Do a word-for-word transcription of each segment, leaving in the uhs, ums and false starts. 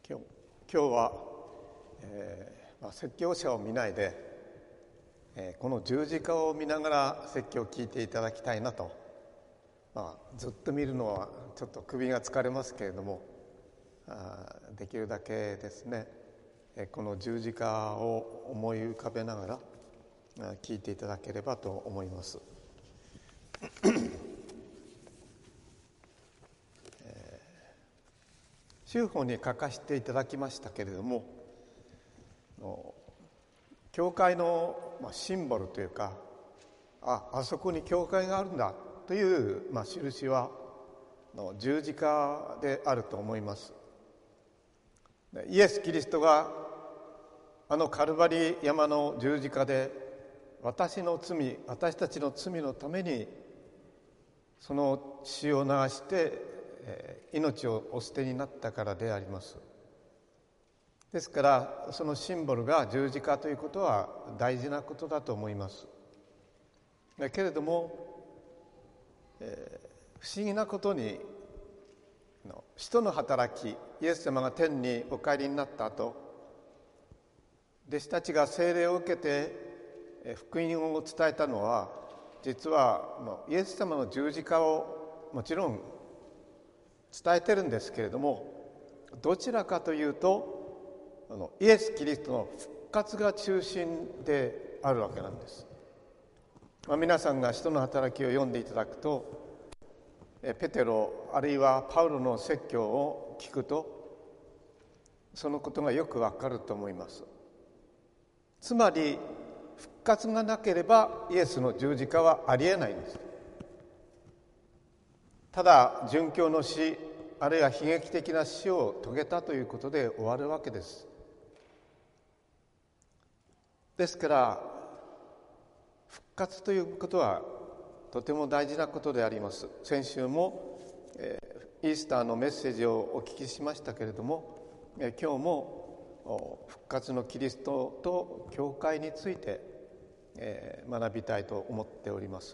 今日、今日は、えーまあ、説教者を見ないで、えーこの十字架を見ながら説教を聞いていただきたいなと、まあ、ずっと見るのはちょっと首が疲れますけれども、あできるだけですね、えーこの十字架を思い浮かべながらあ聞いていただければと思います。修法に書かせていただきましたけれども、教会のシンボルというか、あ、あそこに教会があるんだという、まあ、印は十字架であると思います。イエス・キリストがあのカルバリ山の十字架で私の罪、私たちの罪のためにその血を流して命をお捨てになったからであります。ですからそのシンボルが十字架ということは大事なことだと思います。だけれども、えー、不思議なことに使徒の働き、イエス様が天にお帰りになった後、弟子たちが聖霊を受けて福音を伝えたのは、実はイエス様の十字架をもちろん伝えてるんですけれども、どちらかというとあのイエス・キリストの復活が中心であるわけなんです。まあ、皆さんが使徒の働きを読んでいただくと、ペテロあるいはパウロの説教を聞くとそのことがよくわかると思います。つまり復活がなければイエスの十字架はありえないんです。ただ殉教の死、あるいは悲劇的な死を遂げたということで終わるわけです。ですから復活ということはとても大事なことであります。先週も、えー、イースターのメッセージをお聞きしましたけれども、えー、今日も復活のキリストと教会について、えー、学びたいと思っております。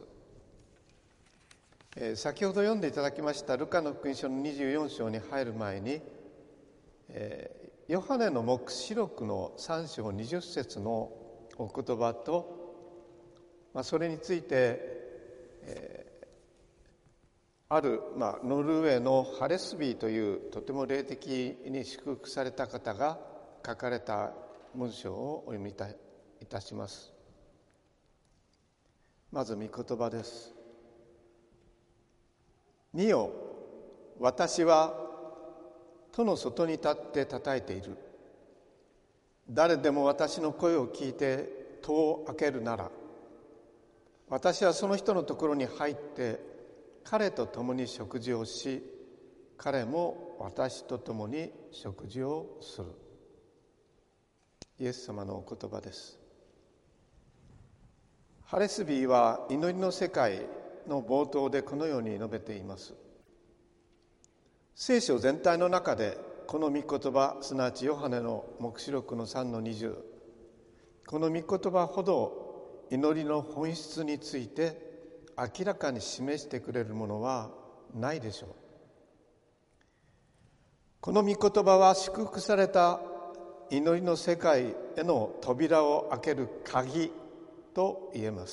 えー、先ほど読んでいただきましたルカの福音書のにじゅうよん章に入る前に、えー、ヨハネの黙示録のさん章にじゅっ節のお言葉と、まあ、それについて、えー、ある、まあ、ノルウェーのハレスビーというとても霊的に祝福された方が書かれた文章をお読みいた、いたします。まず御言葉です。見よ、私は戸の外に立って叩いている。誰でも私の声を聞いて戸を開けるなら、私はその人のところに入って彼と共に食事をし、彼も私と共に食事をする。イエス様のお言葉です。ハレスビーは祈りの世界の冒頭でこのように述べています。聖書全体の中でこの御言葉、すなわちヨハネの黙示録のさんのにじゅう、この御言葉ほど祈りの本質について明らかに示してくれるものはないでしょう。この御言葉は祝福された祈りの世界への扉を開ける鍵と言えます。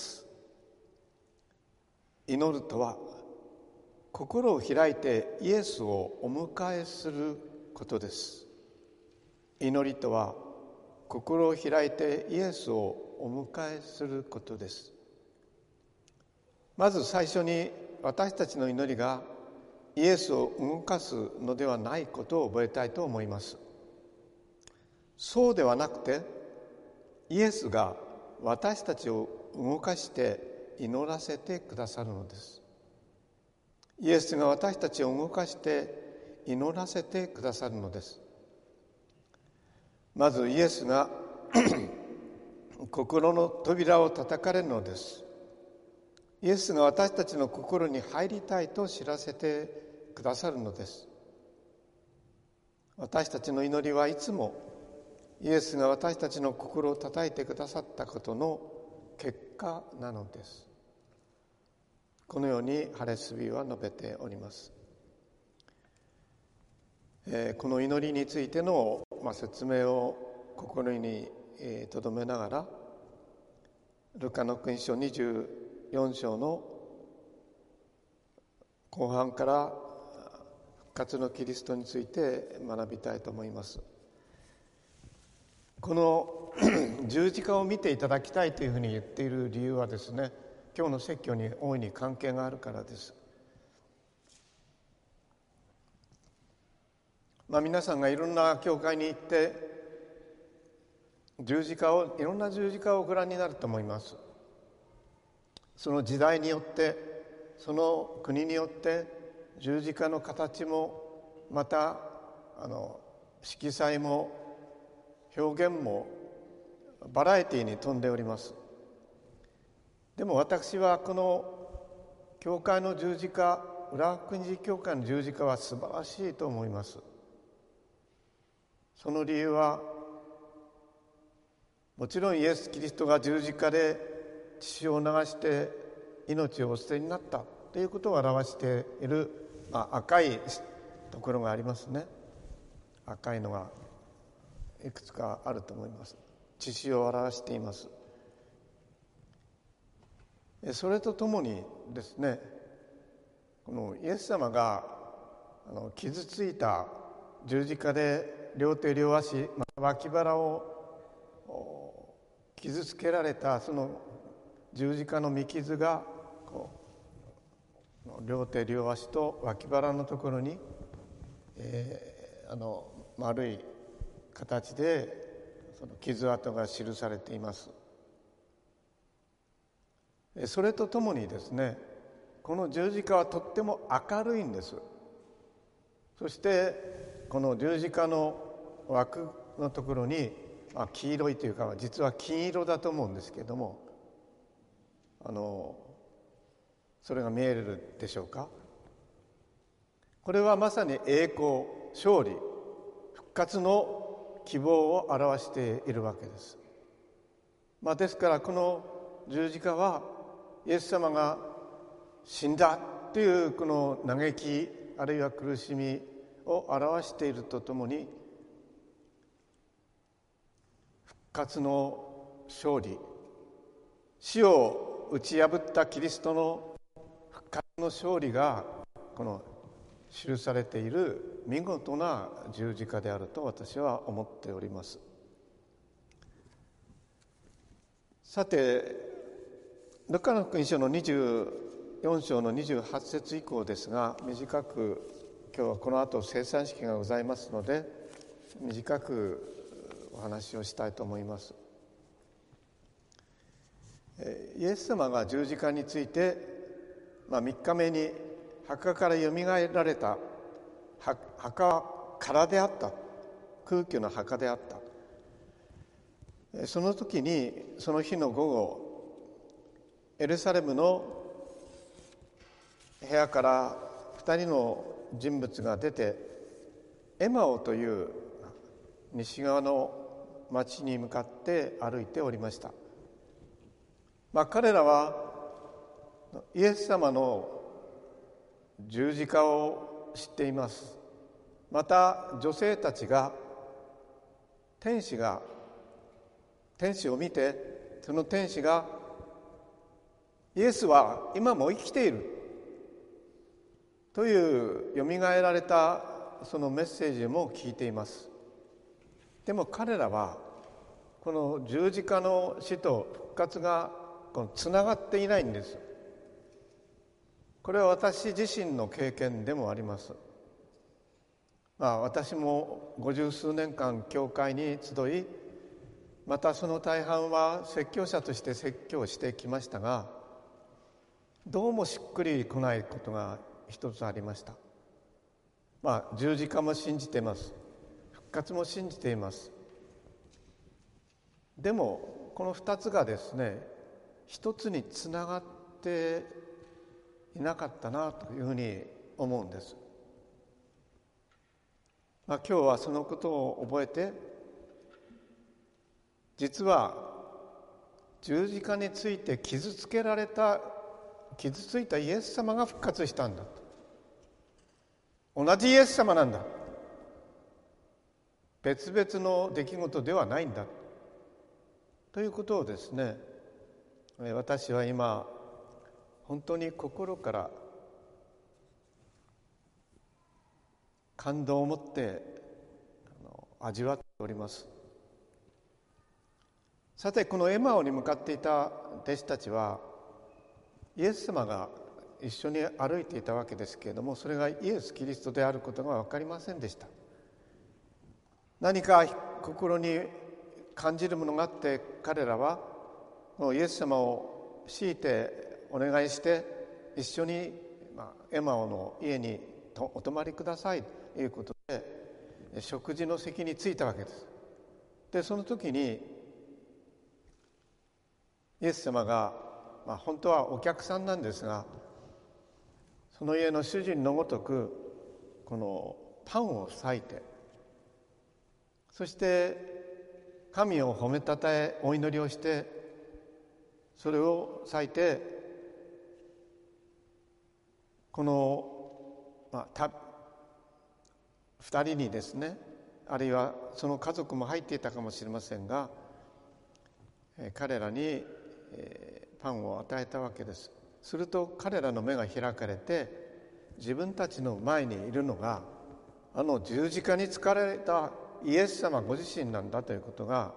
祈るとは心を開いてイエスをお迎えすることです。祈りとは心を開いてイエスをお迎えすることです。まず最初に私たちの祈りがイエスを動かすのではないことを覚えたいと思います。そうではなくて、イエスが私たちを動かして祈らせてくださるのです。イエスが私たちを動かして祈らせてくださるのです。まずイエスが心の扉を叩かれるのです。イエスが私たちの心に入りたいと知らせてくださるのです。私たちの祈りはいつもイエスが私たちの心を叩いてくださったことの結果なのです。このようにハレスビーは述べております。 えー、この祈りについての、まあ、説明を心にとどめながら、ルカの福音書にじゅうよん章の後半から復活のキリストについて学びたいと思います。この十字架を見ていただきたいというふうに言っている理由はですね、今日の説教に大いに関係があるからです。まあ、皆さんがいろんな教会に行って十字架をいろんな十字架をご覧になると思います。その時代によって、その国によって十字架の形もまたあの色彩も表現もバラエティに富んでおります。でも私はこの教会の十字架、浦和国寺教会の十字架は素晴らしいと思います。その理由は、もちろんイエス・キリストが十字架で血を流して命をお捨てになったということを表している、まあ、赤いところがありますね。赤いのがいくつかあると思います。血潮を表しています。それとともにですね、このイエス様があの傷ついた十字架で両手両足、また脇腹を傷つけられたその十字架の身傷がこう両手両足と脇腹のところに、えー、あの丸い形でその傷跡が記されています。それとともにですね、この十字架はとっても明るいんです。そしてこの十字架の枠のところに、まあ、黄色いというか実は金色だと思うんですけれども、あのそれが見えるでしょうか。これはまさに栄光、勝利、復活の希望を表しているわけです。まあ、ですからこの十字架はイエス様が死んだというこの嘆きあるいは苦しみを表しているとともに、復活の勝利、死を打ち破ったキリストの復活の勝利がこの記されている見事な十字架であると私は思っております。さて、ルカの福音書のにじゅうよん章のにじゅうはち節以降ですが、短く今日はこの後聖餐式がございますので短くお話をしたいと思います。イエス様が十字架について、まあ、みっかめに墓からよみがえられた、墓は空であった、空虚の墓であった。その時にその日の午後、エルサレムの部屋から二人の人物が出て、エマオという西側の町に向かって歩いておりました。まあ、彼らはイエス様の十字架を知っています。また女性たちが天使が天使を見て、その天使がイエスは今も生きているというよみがえられたそのメッセージも聞いています。でも彼らはこの十字架の死と復活がつながっていないんです。これは私自身の経験でもあります。まあ、私も五十数年間教会に集い、またその大半は説教者として説教してきましたが、どうもしっくりこないことが一つありました。まあ、十字架も信じています。復活も信じています。でもこの二つがですね、一つにつながっていなかったなというふうに思うんです。まあ、今日はそのことを覚えて、実は十字架について傷つけられた傷ついたイエス様が復活したんだと、同じイエス様なんだ別々の出来事ではないんだということをですね、私は今本当に心から感動を持って味わっております。さて、このエマオに向かっていた弟子たちはイエス様が一緒に歩いていたわけですけれども、それがイエス・キリストであることが分かりませんでした。何か心に感じるものがあって、彼らはイエス様を強いてお願いして一緒にエマオの家にお泊まりくださいということで食事の席に着いたわけです。でその時にイエス様が、まあ、本当はお客さんなんですが、その家の主人のごとくこのパンを裂いて、そして神を褒めたたえお祈りをして、それを裂いてこの、まあ、た二人にですね、あるいはその家族も入っていたかもしれませんが、え彼らに、えー、パンを与えたわけです。すると彼らの目が開かれて、自分たちの前にいるのがあの十字架につかれたイエス様ご自身なんだということが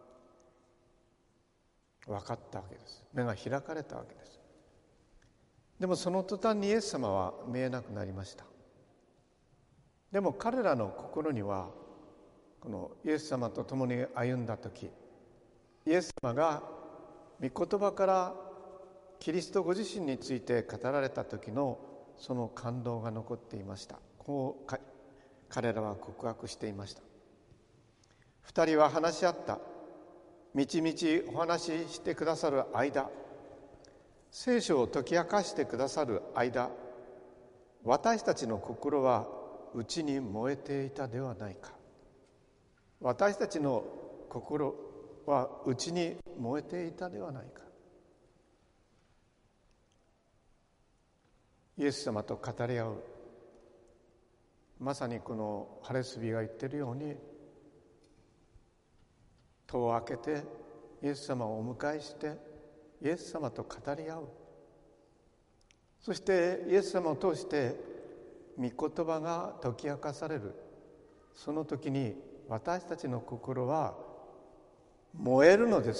分かったわけです。目が開かれたわけです。でもその途端にイエス様は見えなくなりました。でも彼らの心には、このイエス様と共に歩んだ時、イエス様が御言葉からキリストご自身について語られた時のその感動が残っていました。こう彼らは告白していました。二人は話し合った。みちみちお話ししてくださる間、聖書を解き明かしてくださる間、私たちの心は内に燃えていたではないか。私たちの心は内に燃えていたではないか。イエス様と語り合う、まさにこのハレスビが言っているように、戸を開けてイエス様をお迎えしてイエス様と語り合う。そしてイエス様を通して御言葉が解き明かされる。その時に私たちの心は燃えるのです。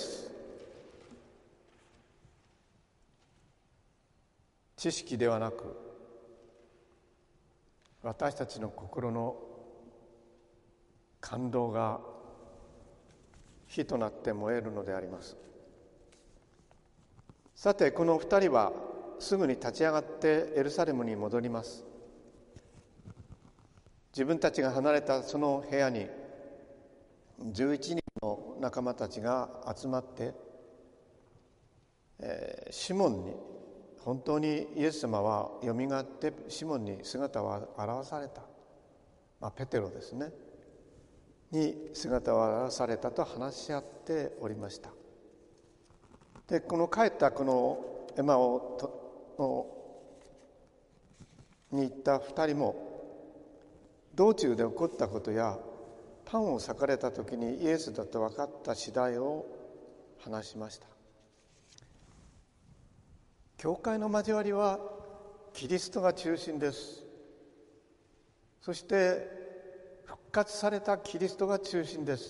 知識ではなく、私たちの心の感動が火となって燃えるのであります。さて、この二人はすぐに立ち上がってエルサレムに戻ります。自分たちが離れたその部屋にじゅういちにんの仲間たちが集まって、えー、シモンに、本当にイエス様はよみがえってシモンに姿を現された、まあ、ペテロですねに姿を現されたと話し合っておりました。でこの帰ったこのエマオに行った二人も、道中で起こったことやパンを裂かれた時にイエスだと分かった次第を話しました。教会の交わりはキリストが中心です。そして復活されたキリストが中心です。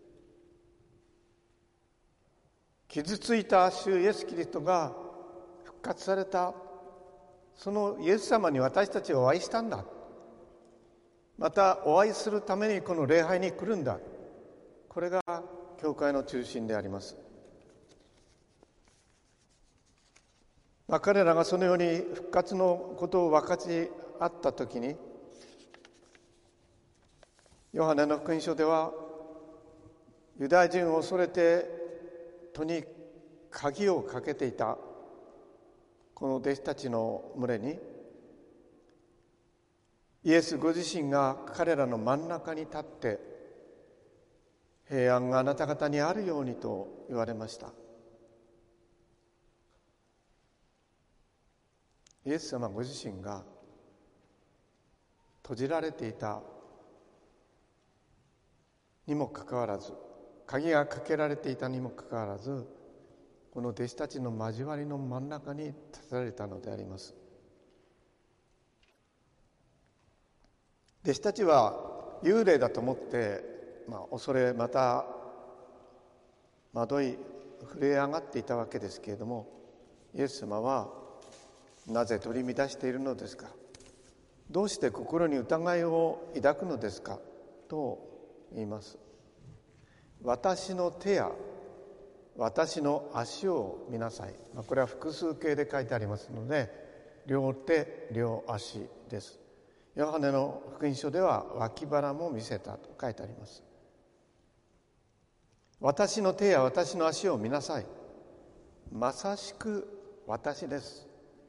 傷ついた主イエス・キリストが復活された、そのイエス様に私たちはお会いしたんだ。またお会いするためにこの礼拝に来るんだ。これが教会の中心であります。まあ、彼らがそのように復活のことを分かち合ったときに、ヨハネの福音書では、ユダヤ人を恐れて戸に鍵をかけていたこの弟子たちの群れに、イエスご自身が彼らの真ん中に立って、平安があなた方にあるようにと言われました。イエス様ご自身が閉じられていたにもかかわらず、鍵がかけられていたにもかかわらず、この弟子たちの交わりの真ん中に立たれたのであります。弟子たちは幽霊だと思って、まあ、恐れまた惑い震え上がっていたわけですけれども、イエス様はなぜ取り乱しているのですか、どうして心に疑いを抱くのですかと言います。私の手や私の足を見なさい。これは複数形で書いてありますので、両手両足です。ヨハネの福音書では脇腹も見せたと書いてあります。私の手や私の足を見なさい。まさしく私です。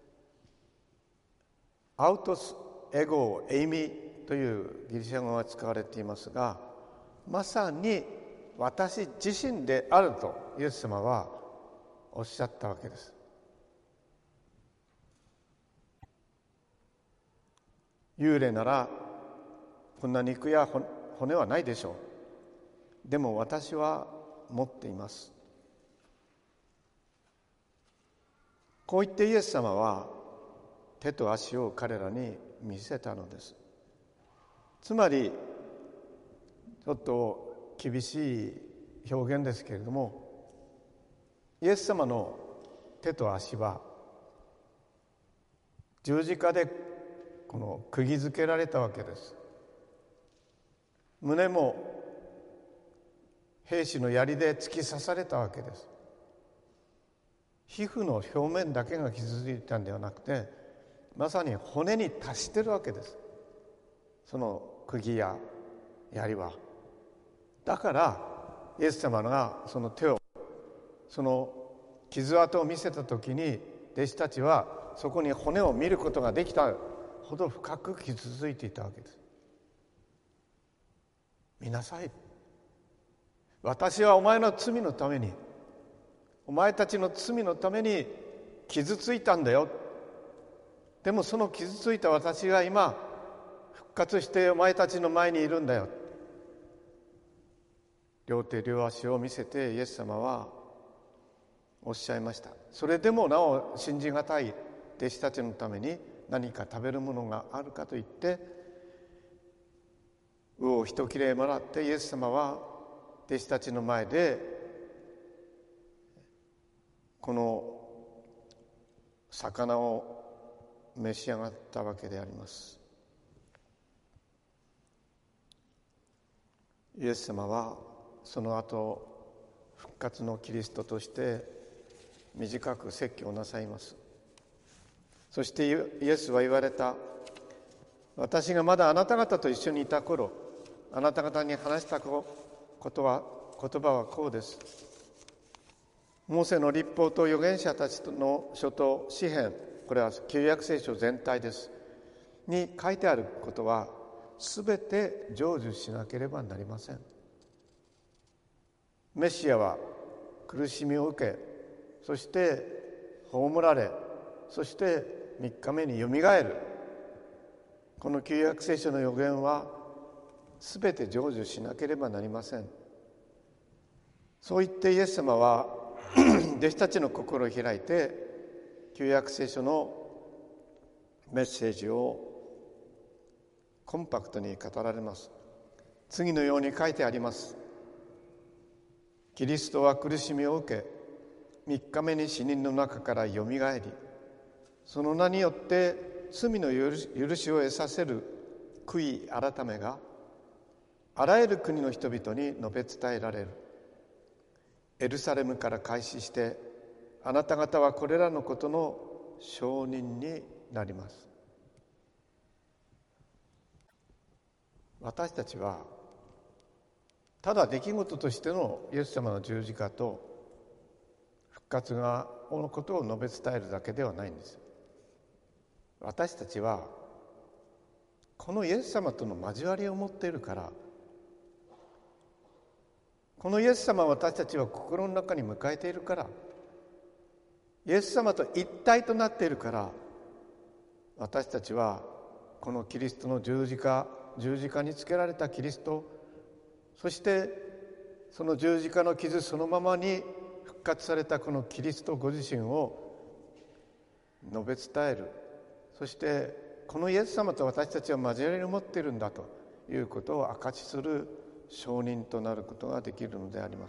アウトスエゴエイミというギリシャ語が使われていますが、まさに私自身であるとイエス様はおっしゃったわけです。幽霊ならこんな肉や骨はないでしょう。でも私は持っています。こう言ってイエス様は手と足を彼らに見せたのです。つまりちょっと厳しい表現ですけれども、イエス様の手と足は十字架でこの釘付けられたわけです。胸も兵士の槍で突き刺されたわけです。皮膚の表面だけが傷ついたんではなくて、まさに骨に達してるわけです、その釘や槍は。だからイエス様がその手を、その傷跡を見せた時に、弟子たちはそこに骨を見ることができたほど深く傷ついていたわけです。見なさい、私はお前の罪のために、お前たちの罪のために傷ついたんだよ。でもその傷ついた私が今復活してお前たちの前にいるんだよ。両手両足を見せてイエス様はおっしゃいました。それでもなお信じがたい弟子たちのために何か食べるものがあるかと言って、魚を一切れもらってイエス様は弟子たちの前でこの魚を召し上がったわけであります。イエス様はその後復活のキリストとして短く説教なさいます。そしてイエスは言われた。私がまだあなた方と一緒にいた頃、あなた方に話したことは言葉はこうです。モーセの律法と預言者たちの書と詩編、これは旧約聖書全体ですに書いてあることはすべて成就しなければなりません。メシアは苦しみを受け、そして葬られ、そして三日目によみがえる。この旧約聖書の預言はすべて成就しなければなりません。そう言ってイエス様は弟子たちの心を開いて旧約聖書のメッセージをコンパクトに語られます。次のように書いてあります。キリストは苦しみを受け、三日目に死人の中からよみがえり、その名によって罪の許しを得させる悔い改めがあらゆる国の人々に述べ伝えられる。エルサレムから開始してあなた方はこれらのことの証人になります。私たちはただ出来事としてのイエス様の十字架と復活がのことを述べ伝えるだけではないんです。私たちはこのイエス様との交わりを持っているから、このイエス様を私たちは心の中に迎えているから、イエス様と一体となっているから、私たちはこのキリストの十字架、十字架につけられたキリスト、 そしてその十字架の傷そのままに復活されたこのキリストご自身を述べ伝える。そしてこのイエス様と私たちは交わりを持っているんだということを証しする証人となることができるのであります。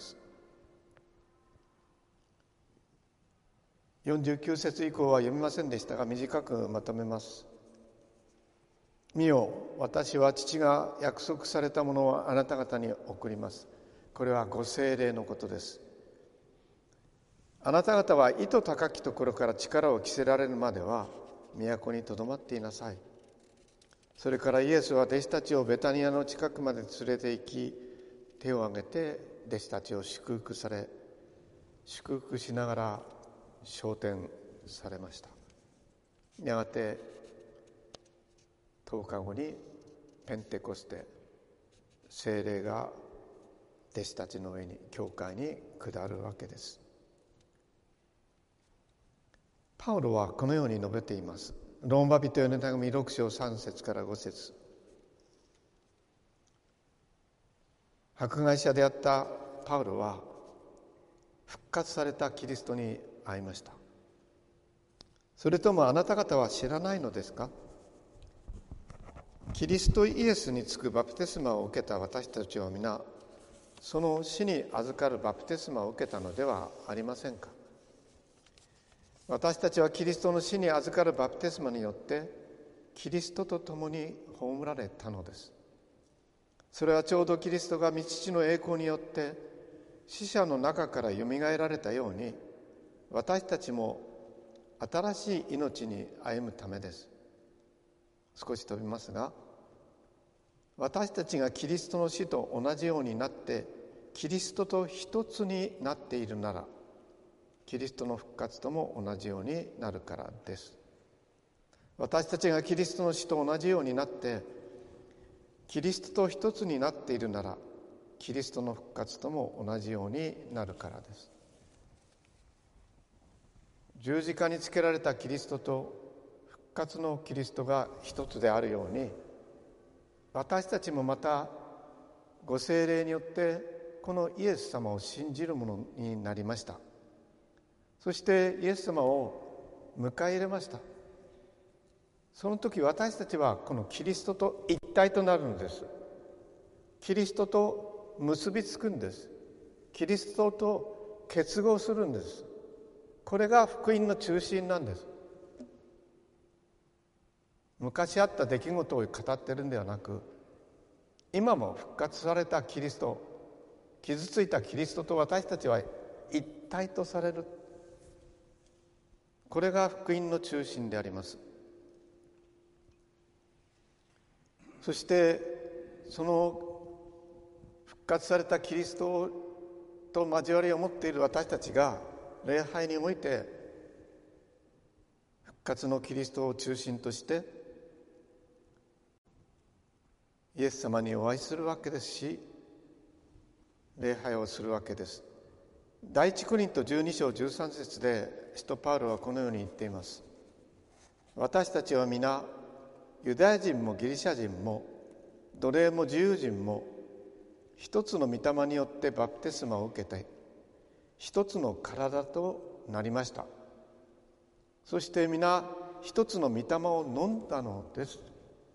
よんじゅうきゅう節以降は読みませんでしたが、短くまとめます。見よ、私は父が約束されたものをあなた方に送ります。これはご聖霊のことです。あなた方は意図高きところから力を着せられるまでは都にとどまっていなさい。それからイエスは弟子たちをベタニアの近くまで連れて行き、手を挙げて弟子たちを祝福され、祝福しながら昇天されました。やがてとおかごにペンテコステ、聖霊が弟子たちの上に、教会に下るわけです。パウロはこのように述べています。ローマ人への手紙ろく章さん節からご節。迫害者であったパウロは復活されたキリストに会いました。それともあなた方は知らないのですか？キリストイエスにつくバプテスマを受けた私たちは皆、その死に預かるバプテスマを受けたのではありませんか？私たちはキリストの死に預かるバプテスマによってキリストと共に葬られたのです。それはちょうどキリストが御父の栄光によって死者の中からよみがえられたように、私たちも新しい命に歩むためです。少し飛びますが、私たちがキリストの死と同じようになってキリストと一つになっているなら、キリストの復活とも同じようになるからです。私たちがキリストの死と同じようになってキリストと一つになっているなら、キリストの復活とも同じようになるからです。十字架につけられたキリストと復活のキリストが一つであるように、私たちもまたご聖霊によってこのイエス様を信じるものになりました。そしてイエス様を迎え入れました。その時私たちはこのキリストと一体となるのです。キリストと結びつくんです。キリストと結合するんです。これが福音の中心なんです。昔あった出来事を語ってるんではなく、今も復活されたキリスト、傷ついたキリストと私たちは一体とされる。これが福音の中心であります。そしてその復活されたキリストと交わりを持っている私たちが礼拝において復活のキリストを中心としてイエス様にお会いするわけですし、礼拝をするわけです。第一コリントじゅうに章じゅうさん節で使徒パウロはこのように言っています。私たちは皆ユダヤ人もギリシャ人も奴隷も自由人も一つの御霊によってバプテスマを受けて一つの体となりました。そして皆一つの御霊を飲んだのです。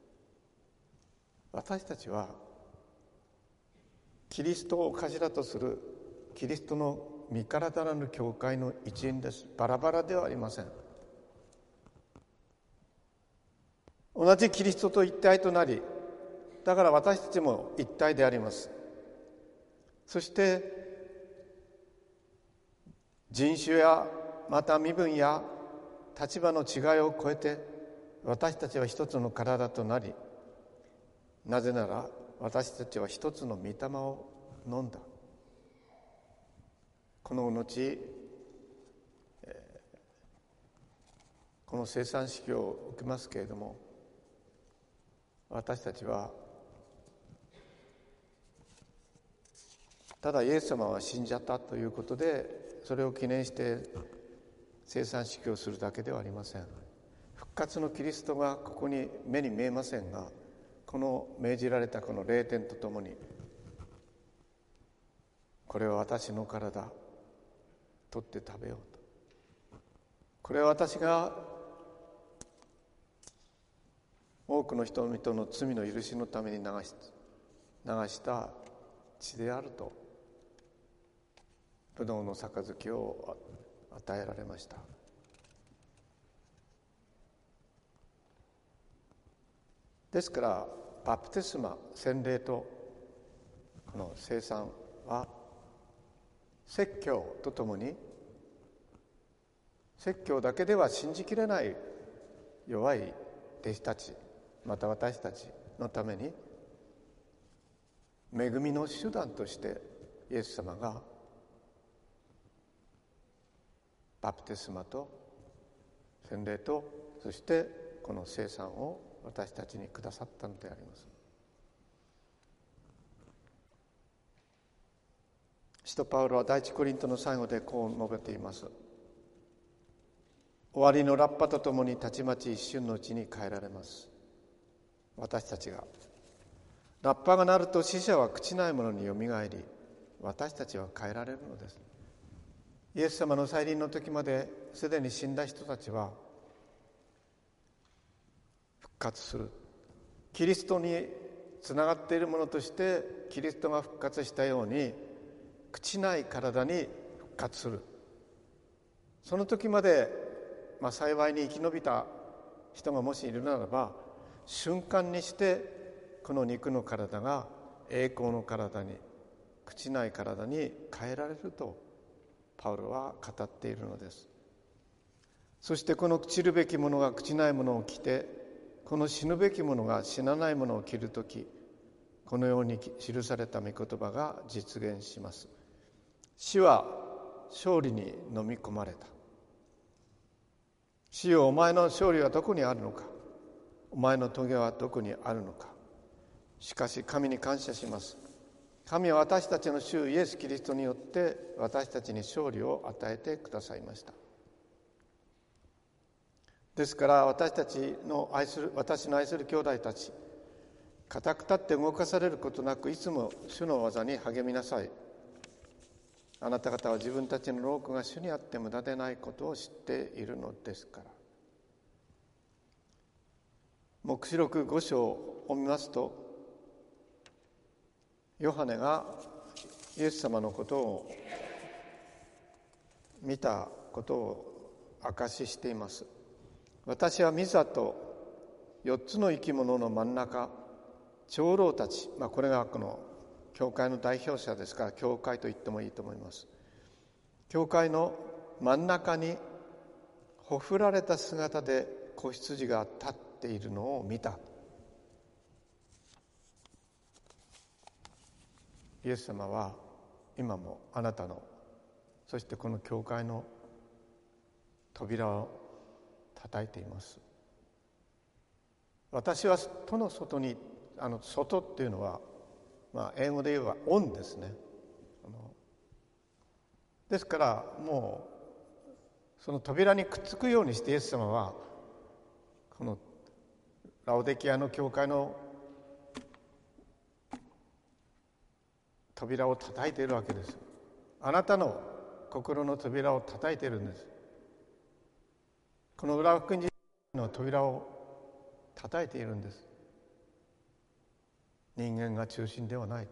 私たちはキリストを頭とするキリストの御体なる教会の一員です。バラバラではありません。同じキリストと一体となり、だから私たちも一体であります。そして人種やまた身分や立場の違いを超えて私たちは一つの体となり、なぜなら私たちは一つの御霊を飲んだ。この後、この生産式を受けますけれども、私たちはただイエス様は死んじゃったということでそれを記念して生産式をするだけではありません。復活のキリストがここに目に見えませんが、この命じられたこの霊典とともにこれは私の体、取って食べようと。これは私が多くの人々の罪の許しのために流し、流した血であると、ブドウの杯を与えられました。ですからバプテスマ、洗礼とこの聖餐は説教とともに、説教だけでは信じきれない弱い弟子たち、また私たちのために恵みの手段としてイエス様がバプテスマと洗礼と、そしてこの聖餐を私たちにくださったのであります。使徒パウロは第一コリントの最後でこう述べています。終わりのラッパとともにたちまち一瞬のうちに変えられます。私たちがラッパが鳴ると死者は朽ちないものによみがえり、私たちは変えられるのです。イエス様の再臨の時まですでに死んだ人たちは復活する。キリストにつながっているものとしてキリストが復活したように朽ちない体に復活する。その時まで、まあ、幸いに生き延びた人がもしいるならば、瞬間にしてこの肉の体が栄光の体に、朽ちない体に変えられるとパウロは語っているのです。そしてこの朽ちるべきものが朽ちないものを着て、この死ぬべきものが死なないものを着るとき、このように記された御言葉が実現します。死は勝利に飲み込まれた。死よ、お前の勝利はどこにあるのか。お前の棘はどこにあるのか。しかし神に感謝します。神は私たちの主イエス・キリストによって私たちに勝利を与えてくださいました。ですから私たちの愛する私の愛する兄弟たち、固く立って動かされることなくいつも主の技に励みなさい。あなた方は自分たちの労苦が主にあって無駄でないことを知っているのですから。黙示録ご章を見ますと、ヨハネがイエス様のことを見たことを証ししています。私は御座と四つの生き物の真ん中、長老たち、まあ、これがこの教会の代表者ですから教会と言ってもいいと思います。教会の真ん中にほふられた姿で子羊が立っているのを見た。イエス様は今もあなたの、そしてこの教会の扉を叩いています。私は戸の外に、あの外っていうのは、まあ、英語で言えばオンですね。あのですからもうその扉にくっつくようにしてイエス様はこのラオデキアの教会の扉を叩いているわけです。あなたの心の扉を叩いているんです。この浦和福音寺の扉を叩いているんです。人間が中心ではない。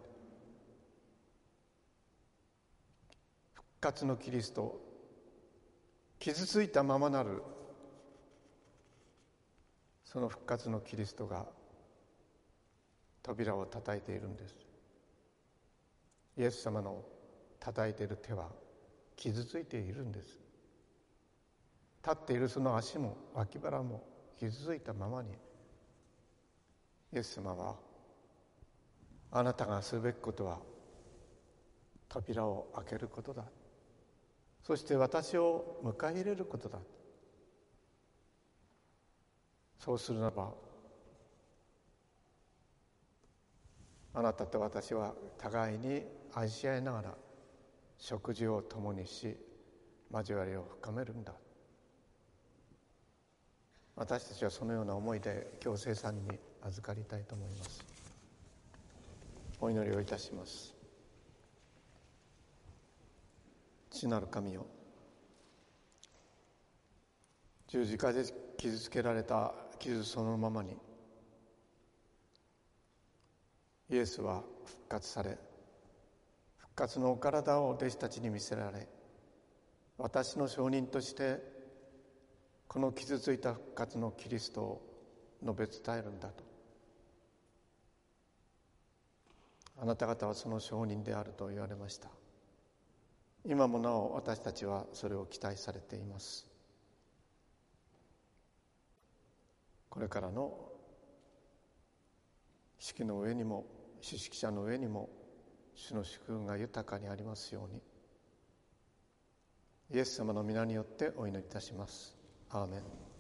復活のキリスト、傷ついたままなるその復活のキリストが扉を叩いているんです。イエス様の叩いている手は傷ついているんです。立っているその足も脇腹も傷ついたままに、イエス様はあなたがするべきことは扉を開けることだ、そして私を迎え入れることだ。そうするならばあなたと私は互いに愛し合いながら食事を共にし交わりを深めるんだ。私たちはそのような思いで今日聖餐に預かりたいと思います。お祈りをいたします。 父なる神よ、十字架で傷つけられた傷そのままにイエスは復活され、復活のお体を弟子たちに見せられ、私の証人としてこの傷ついた復活のキリストを述べ伝えるんだと。あなた方はその証人であると言われました。今もなお私たちはそれを期待されています。これからの式の上にも主式者の上にも主の祝福が豊かにありますように、イエス様の皆によってお祈りいたします。アーメン。